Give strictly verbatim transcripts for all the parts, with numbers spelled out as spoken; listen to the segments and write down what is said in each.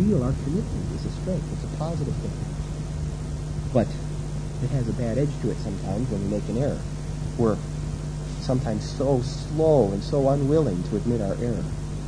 feel our commitment is a strength. It's a positive thing. But it has a bad edge to it sometimes when we make an error. We're sometimes so slow and so unwilling to admit our error.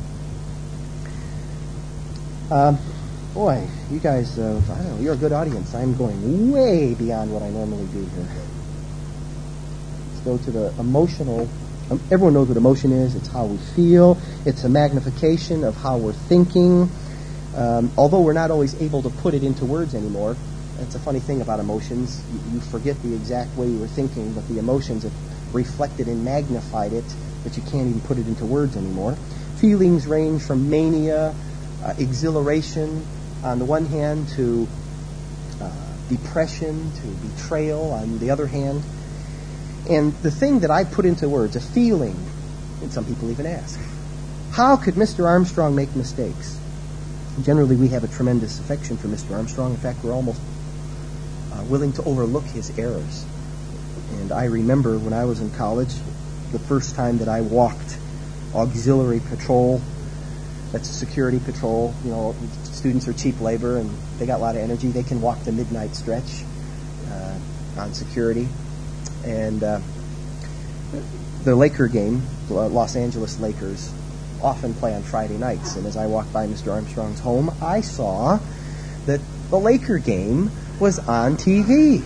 Um, boy, you guys, uh, I don't know, you're a good audience. I'm going way beyond what I normally do here. Let's go to the emotional. Um, everyone knows what emotion is. It's how we feel. It's a magnification of how we're thinking. Um, although we're not always able to put it into words anymore. That's a funny thing about emotions. You, you forget the exact way you were thinking, but the emotions have reflected and magnified it, but you can't even put it into words anymore. Feelings range from mania, uh, exhilaration on the one hand, to uh, depression, to betrayal on the other hand. And the thing that I put into words, a feeling, and some people even ask, how could Mister Armstrong make mistakes? Generally, we have a tremendous affection for Mister Armstrong. In fact, we're almost uh, willing to overlook his errors. And I remember when I was in college, the first time that I walked auxiliary patrol, that's a security patrol. You know, students are cheap labor and they got a lot of energy. They can walk the midnight stretch uh, on security. And uh, the Laker game, the Los Angeles Lakers, often play on Friday nights. And as I walked by Mister Armstrong's home, I saw that the Laker game was on T V.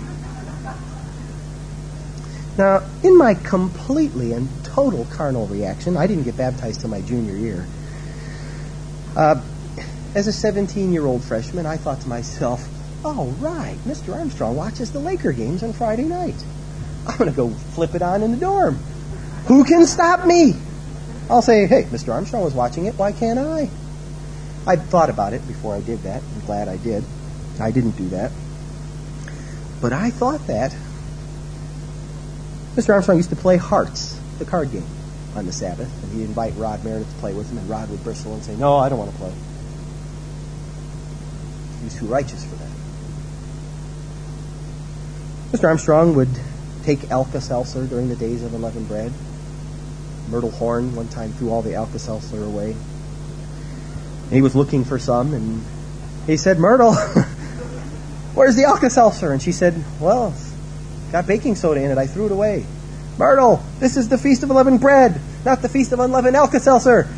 Now, in my completely and total carnal reaction, I didn't get baptized till my junior year. Uh, as a seventeen-year-old freshman, I thought to myself, oh, right, Mister Armstrong watches the Laker games on Friday night. I'm going to go flip it on in the dorm. Who can stop me? I'll say, hey, Mister Armstrong was watching it, why can't I? I thought about it before I did that. I'm glad I did. I didn't do that. But I thought that. Mister Armstrong used to play Hearts, the card game, on the Sabbath, and he'd invite Rod Meredith to play with him, and Rod would bristle and say, no, I don't want to play. He was too righteous for that. Mister Armstrong would take Alka-Seltzer during the days of unleavened bread. Myrtle Horn one time threw all the Alka-Seltzer away. And he was looking for some, and he said, Myrtle, where's the Alka-Seltzer? And she said, well, it's got baking soda in it. I threw it away. Myrtle, this is the Feast of Unleavened Bread, not the Feast of Unleavened Alka-Seltzer.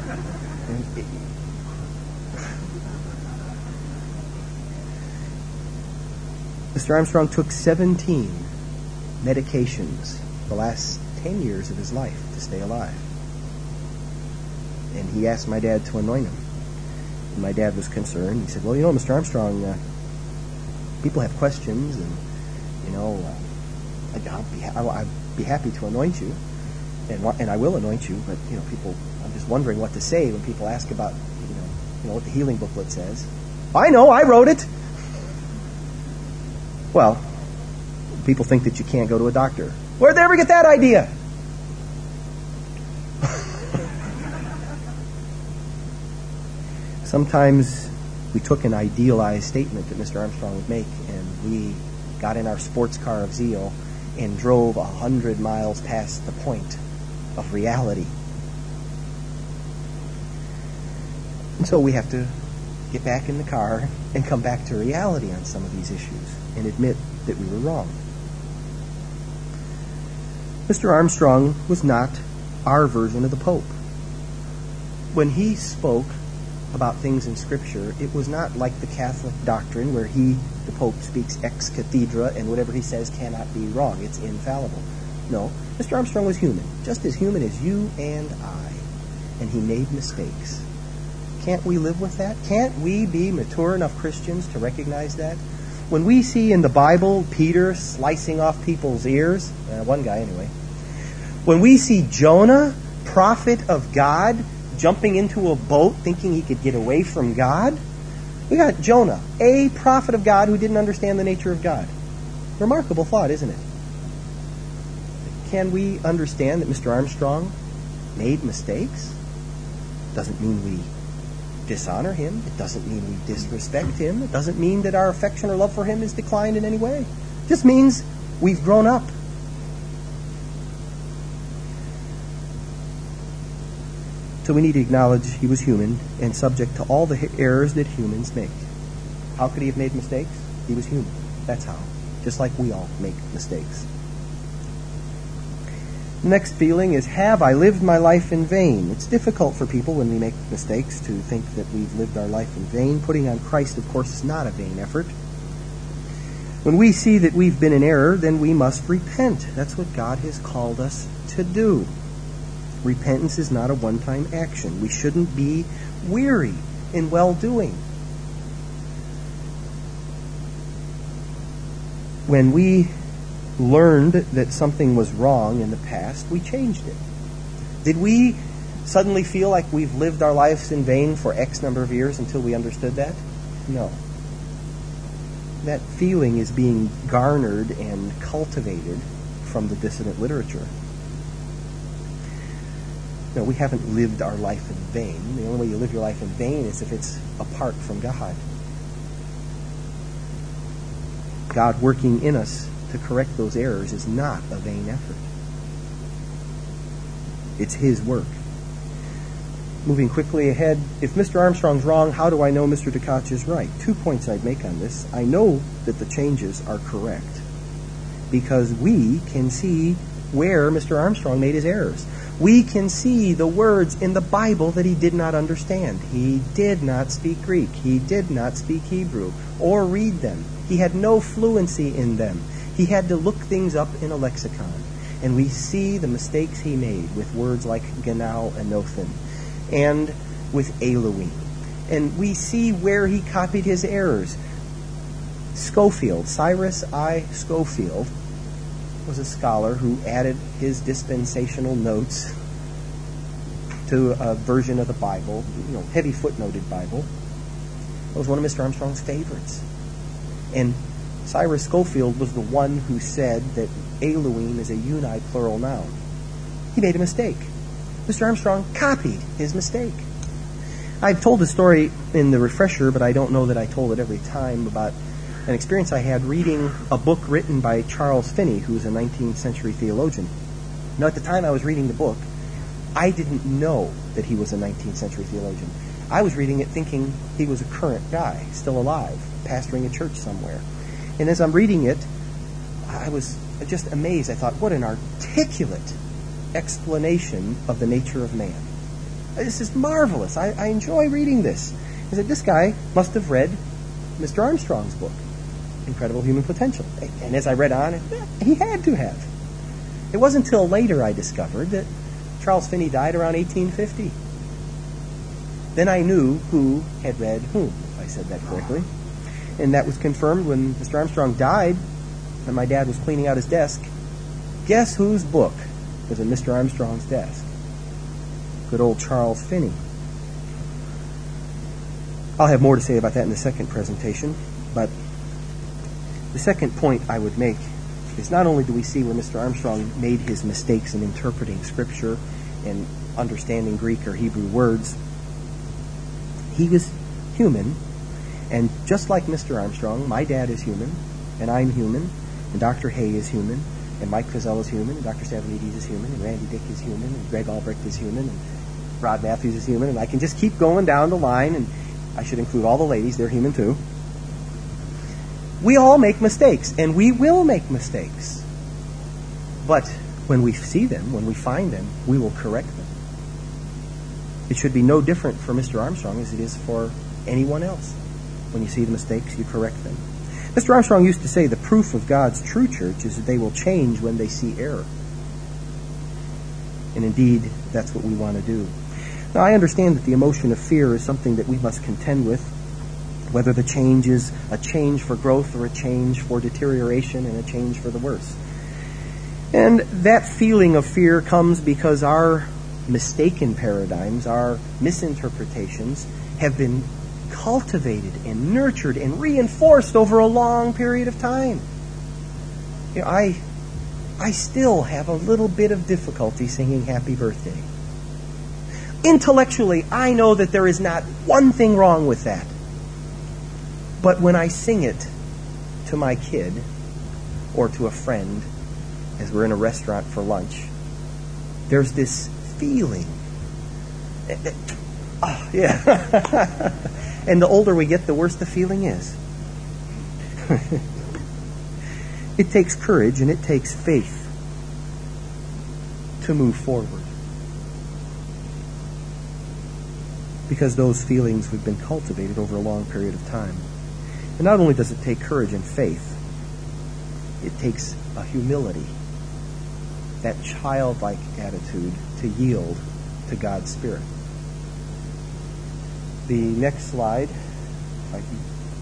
Mister Armstrong took seventeen medications the last ten years of his life to stay alive. And he asked my dad to anoint him. And my dad was concerned. He said, well, you know, Mister Armstrong, uh, people have questions, and, you know, uh, I'd, I'll be ha- I'll, I'd be happy to anoint you, and and I will anoint you, but, you know, people, I'm just wondering what to say when people ask about, you know, you know what the healing booklet says. I know, I wrote it. Well, people think that you can't go to a doctor. Where'd they ever get that idea? Sometimes we took an idealized statement that Mister Armstrong would make, and we got in our sports car of zeal and drove a hundred miles past the point of reality. And so we have to get back in the car and come back to reality on some of these issues and admit that we were wrong. Mister Armstrong was not our version of the Pope. When he spoke about things in Scripture, it was not like the Catholic doctrine where he, the Pope, speaks ex cathedra and whatever he says cannot be wrong. It's infallible. No, Mister Armstrong was human, just as human as you and I, and he made mistakes. Can't we live with that? Can't we be mature enough Christians to recognize that? When we see in the Bible Peter slicing off people's ears, uh, one guy anyway, when we see Jonah, prophet of God, jumping into a boat thinking he could get away from God, we got Jonah, a prophet of God who didn't understand the nature of God. Remarkable thought, isn't it? Can we understand that Mister Armstrong made mistakes? Doesn't mean we dishonor him. It doesn't mean we disrespect him. It doesn't mean that our affection or love for him is declined in any way. It just means we've grown up. So we need to acknowledge he was human and subject to all the errors that humans make. How could he have made mistakes? He was human. That's how. Just like we all make mistakes. The next feeling is, have I lived my life in vain? It's difficult for people when we make mistakes to think that we've lived our life in vain. Putting on Christ, of course, is not a vain effort. When we see that we've been in error, then we must repent. That's what God has called us to do. Repentance is not a one-time action. We shouldn't be weary in well-doing. When we learned that something was wrong in the past, we changed it. Did we suddenly feel like we've lived our lives in vain for X number of years until we understood that? No. That feeling is being garnered and cultivated from the dissident literature. No, we haven't lived our life in vain. The only way you live your life in vain is if it's apart from God. God working in us to correct those errors is not a vain effort. It's His work. Moving quickly ahead, if Mister Armstrong's wrong, how do I know Mister DeKalb is right? Two points I'd make on this. I know that the changes are correct because we can see where Mister Armstrong made his errors. We can see the words in the Bible that he did not understand. He did not speak Greek. He did not speak Hebrew or read them. He had no fluency in them. He had to look things up in a lexicon. And we see the mistakes he made with words like Ganal and Nothin, and with Elohim. And we see where he copied his errors. Scofield, Cyrus I. Scofield, was a scholar who added his dispensational notes to a version of the Bible, you know, heavy footnoted Bible. It was one of Mister Armstrong's favorites. And Cyrus Scofield was the one who said that Elohim is a uni-plural noun. He made a mistake. Mister Armstrong copied his mistake. I've told the story in the refresher, but I don't know that I told it every time, about an experience I had reading a book written by Charles Finney, who's a nineteenth century theologian. Now, at the time I was reading the book, I didn't know that he was a nineteenth century theologian. I was reading it thinking he was a current guy, still alive, pastoring a church somewhere. And as I'm reading it, I was just amazed. I thought, what an articulate explanation of the nature of man. This is marvelous. I, I enjoy reading this. I said, this guy must have read Mister Armstrong's book, Incredible Human Potential. And as I read on, he had to have. It wasn't until later I discovered that Charles Finney died around eighteen fifty. Then I knew who had read whom, if I said that correctly. And that was confirmed when Mister Armstrong died, and my dad was cleaning out his desk. Guess whose book was in Mister Armstrong's desk? Good old Charles Finney. I'll have more to say about that in the second presentation, but the second point I would make is not only do we see where Mister Armstrong made his mistakes in interpreting Scripture and understanding Greek or Hebrew words, he was human, and just like Mister Armstrong, my dad is human, and I'm human, and Doctor Hay is human, and Mike Frizell is human, and Doctor Stavridis is human, and Randy Dick is human, and Greg Albrecht is human, and Rod Matthews is human, and I can just keep going down the line, and I should include all the ladies, they're human too. We all make mistakes, and we will make mistakes. But when we see them, when we find them, we will correct them. It should be no different for Mister Armstrong as it is for anyone else. When you see the mistakes, you correct them. Mister Armstrong used to say the proof of God's true church is that they will change when they see error. And indeed, that's what we want to do. Now, I understand that the emotion of fear is something that we must contend with, whether the change is a change for growth or a change for deterioration and a change for the worse. And that feeling of fear comes because our mistaken paradigms, our misinterpretations, have been cultivated and nurtured and reinforced over a long period of time. You know, I, I still have a little bit of difficulty singing Happy Birthday. Intellectually, I know that there is not one thing wrong with that. But when I sing it to my kid or to a friend as we're in a restaurant for lunch, there's this feeling Oh, yeah. And the older we get, the worse the feeling is. It takes courage and it takes faith to move forward. Because those feelings have been cultivated over a long period of time. And not only does it take courage and faith, it takes a humility, that childlike attitude to yield to God's Spirit. The next slide, if I can,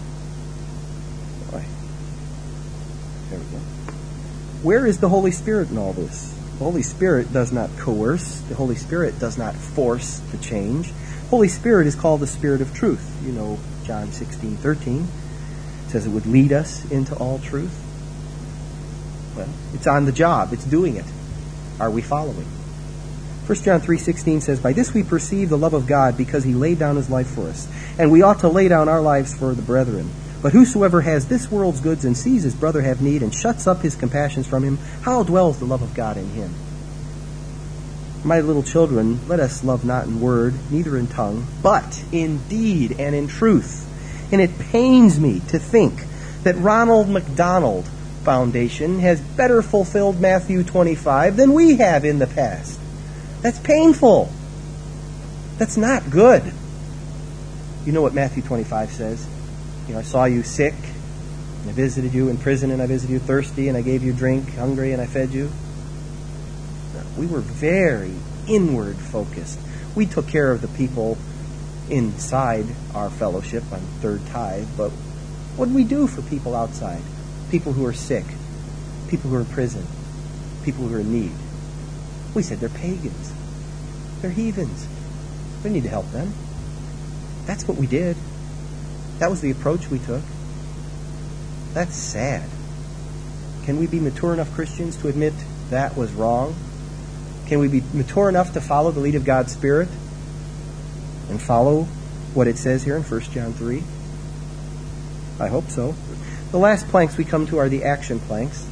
boy, there we go. Where is the Holy Spirit in all this? The Holy Spirit does not coerce. The Holy Spirit does not force the change. Holy Spirit is called the Spirit of truth. You know, John sixteen thirteen says it would lead us into all truth. Well, it's on the job. It's doing it. Are we following? First John three sixteen says, by this we perceive the love of God, because he laid down his life for us. And we ought to lay down our lives for the brethren. But whosoever has this world's goods and sees his brother have need and shuts up his compassions from him, how dwells the love of God in him? My little children, let us love not in word, neither in tongue, but in deed and in truth. And it pains me to think that Ronald McDonald Foundation has better fulfilled Matthew twenty-five than we have in the past. That's painful. That's not good. You know what Matthew twenty-five says? You know, I saw you sick, and I visited you in prison, and I visited you thirsty, and I gave you drink, hungry, and I fed you. We were very inward focused. We took care of the people inside our fellowship on third tithe, but what did we do for people outside? People who are sick, people who are in prison, people who are in need. We said they're pagans. They're heathens. We need to help them. That's what we did. That was the approach we took. That's sad. Can we be mature enough Christians to admit that was wrong? Can we be mature enough to follow the lead of God's Spirit and follow what it says here in First John three? I hope so. The last planks we come to are the action planks.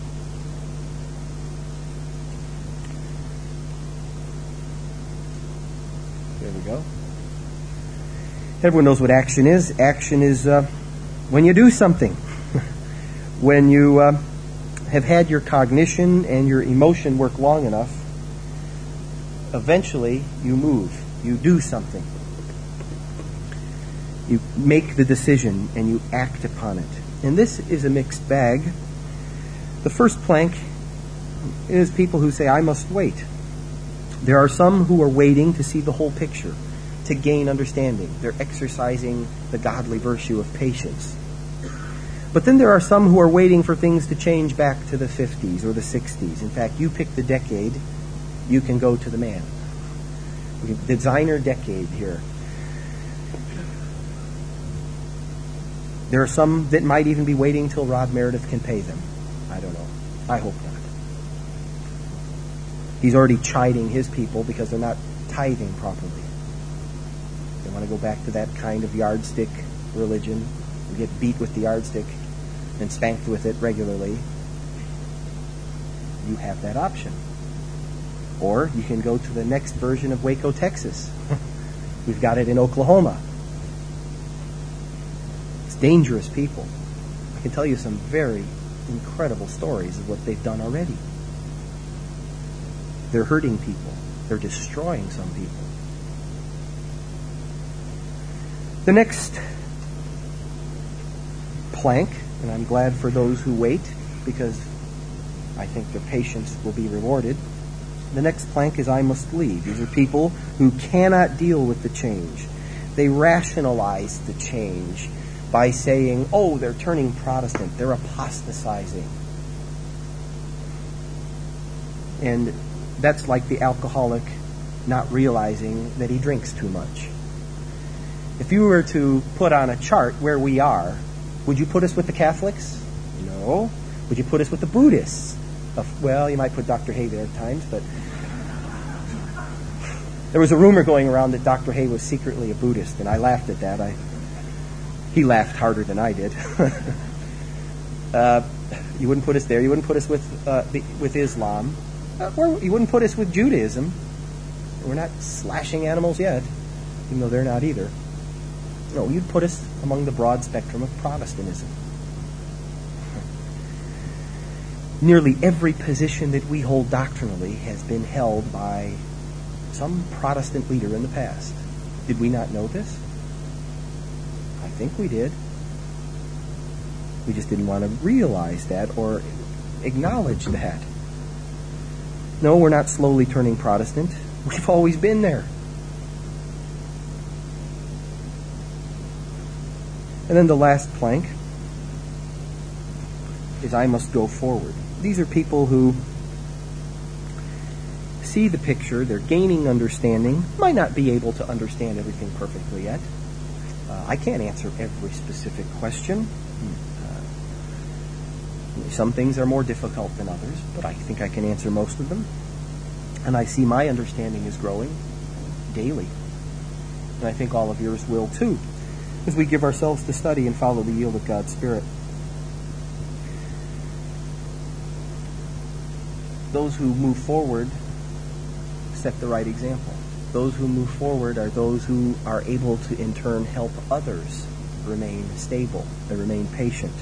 There we go. Everyone knows what action is. Action is uh, when you do something. When you uh, have had your cognition and your emotion work long enough, eventually you move. You do something. You make the decision and you act upon it. And this is a mixed bag. The first plank is people who say, I must wait. There are some who are waiting to see the whole picture, to gain understanding. They're exercising the godly virtue of patience. But then there are some who are waiting for things to change back to the fifties or the sixties. In fact, you pick the decade, you can go to the man. Designer decade here. There are some that might even be waiting till Rod Meredith can pay them. I don't know. I hope not. He's already chiding his people because they're not tithing properly. They want to go back to that kind of yardstick religion. You get beat with the yardstick and spanked with it regularly. You have that option. Or you can go to the next version of Waco, Texas. We've got it in Oklahoma. It's dangerous people. I can tell you some very incredible stories of what they've done already. They're hurting people. They're destroying some people. The next plank, and I'm glad for those who wait, because I think their patience will be rewarded. The next plank is I must leave. These are people who cannot deal with the change. They rationalize the change by saying, oh, they're turning Protestant, they're apostatizing. And that's like the alcoholic not realizing that he drinks too much. If you were to put on a chart where we are, would you put us with the Catholics? No. Would you put us with the Buddhists? Well, you might put Doctor Hay there at times, but there was a rumor going around that Doctor Hay was secretly a Buddhist, and I laughed at that. I, he laughed harder than I did. uh, you wouldn't put us there. You wouldn't put us with uh, the, with Islam. Uh, or you wouldn't put us with Judaism. We're not slashing animals yet, even though they're not either. No, you'd put us among the broad spectrum of Protestantism. Nearly every position that we hold doctrinally has been held by some Protestant leader in the past. Did we not know this? I think we did. We just didn't want to realize that or acknowledge that. No, we're not slowly turning Protestant. We've always been there. And then the last plank is I must go forward. These are people who see the picture, they're gaining understanding, might not be able to understand everything perfectly yet. Uh, I can't answer every specific question. Uh, some things are more difficult than others, but I think I can answer most of them. And I see my understanding is growing daily. And I think all of yours will too, as we give ourselves to study and follow the yield of God's Spirit. Those who move forward set the right example. Those who move forward are those who are able to in turn help others remain stable and remain patient.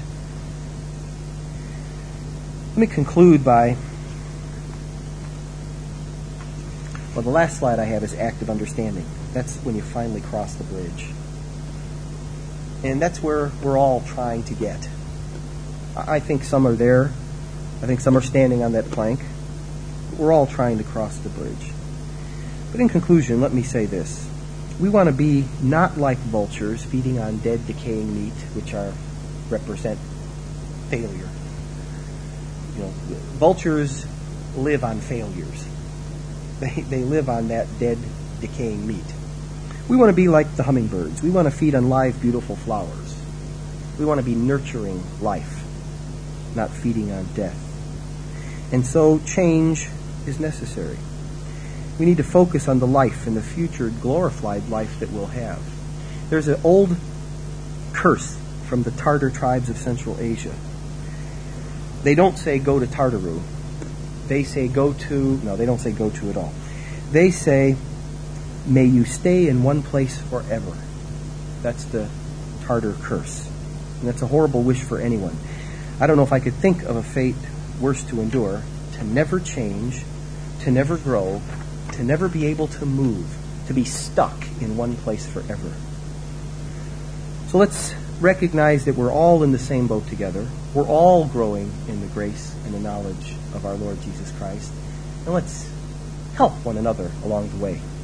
Let me conclude by, well, the last slide I have is active understanding. That's when you finally cross the bridge. And that's where we're all trying to get. I think some are there. I think some are standing on that plank. We're all trying to cross the bridge. But in conclusion, let me say this. We want to be not like vultures feeding on dead, decaying meat, which are represent failure. You know, vultures live on failures. They, they live on that dead, decaying meat. We want to be like the hummingbirds. We want to feed on live, beautiful flowers. We want to be nurturing life, not feeding on death. And so change is necessary. We need to focus on the life and the future glorified life that we'll have. There's an old curse from the Tartar tribes of Central Asia. They don't say go to Tartaru. They say go to, no, they don't say go to at all. They say, may you stay in one place forever. That's the Tartar curse. And that's a horrible wish for anyone. I don't know if I could think of a fate worse to endure, to never change, to never grow, to never be able to move, to be stuck in one place forever. So let's recognize that we're all in the same boat together. We're all growing in the grace and the knowledge of our Lord Jesus Christ. And let's help one another along the way.